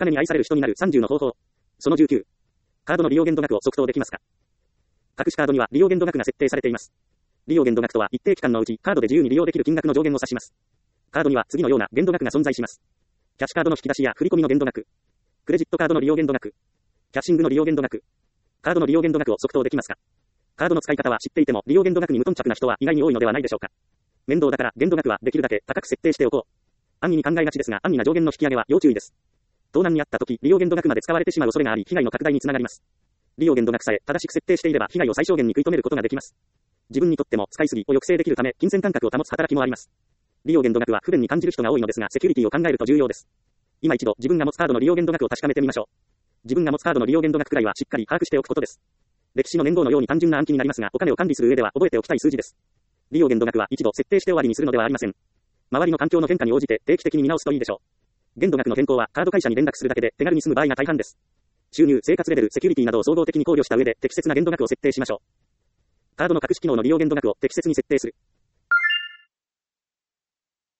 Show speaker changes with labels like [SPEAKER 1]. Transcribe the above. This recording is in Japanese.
[SPEAKER 1] ために愛される人になる30の方法。その19。カードの利用限度額を即答できますか？各種カードには利用限度額が設定されています。利用限度額とは一定期間のうちカードで自由に利用できる金額の上限を指します。カードには次のような限度額が存在します。キャッシュカードの引き出しや振り込みの限度額。クレジットカードの利用限度額。キャッシングの利用限度額。カードの利用限度額を即答できますか？カードの使い方は知っていても利用限度額に無頓着な人は意外に多いのではないでしょうか。面倒だから限度額はできるだけ高く設定しておこう。安易に考えがちですが、安易な上限の引き上げは要注意です。盗難にあった時、利用限度額まで使われてしまう恐れがあり、被害の拡大につながります。利用限度額さえ正しく設定していれば被害を最小限に食い止めることができます。自分にとっても使いすぎを抑制できるため、金銭感覚を保つ働きもあります。利用限度額は不便に感じる人が多いのですが、セキュリティを考えると重要です。今一度自分が持つカードの利用限度額を確かめてみましょう。自分が持つカードの利用限度額くらいはしっかり把握しておくことです。歴史の年号のように単純な暗記になりますが、お金を管理する上では覚えておきたい数字です。利用限度額は一度設定して終わりにするのではありません。周りの環境の変化に応じて定期的に見直すといいでしょう。限度額の変更はカード会社に連絡するだけで手軽に済む場合が大半です。収入、生活レベル、セキュリティなどを総合的に考慮した上で適切な限度額を設定しましょう。カードの隠し機能の利用限度額を適切に設定する。